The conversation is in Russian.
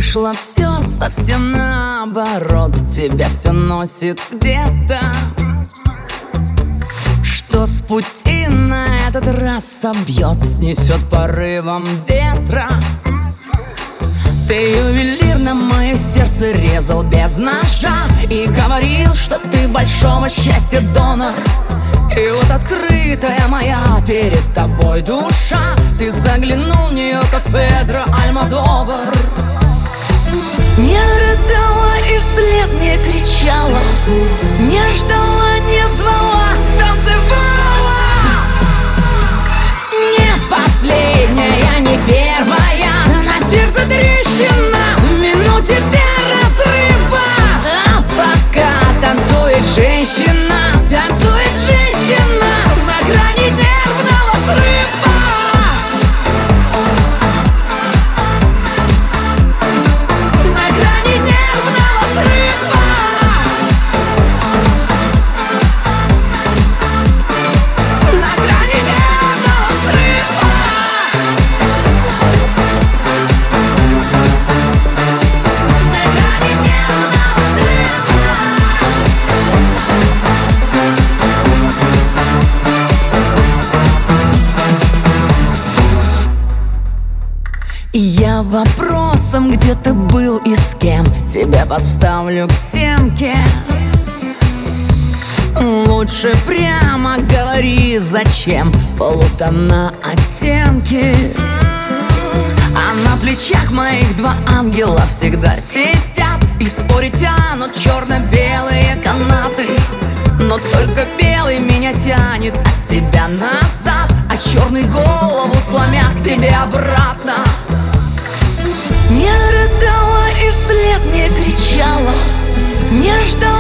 вышло все совсем наоборот. Тебя все носит где-то, что с пути на этот раз собьет, снесет порывом ветра. Ты ювелирно мое сердце резал без ножа и говорил, что ты большого счастья донор. И вот открытая моя перед тобой душа, ты заглянул в нее, как Педро Альмодовар. Не рыдала и вслед не кричала, не ждала, не звала, танцевала. Не последняя, не первая, на сердце трещина в минуте до разрыва. А пока танцует женщина, танцует женщина на грани нервного срыва. На грани нервного срыва. На грани нервного срыва. На грани нервного срыва. Я вопросом, где ты был и с кем, тебя поставлю к стенке. Лучше прямо говори, зачем полутона оттенки. А на плечах моих два ангела всегда сидят и в споре тянут черно-белые канаты. Но только белый меня тянет от тебя назад, а черный голову сломя к тебе обратно. Не рыдала и вслед не кричала, не ждала.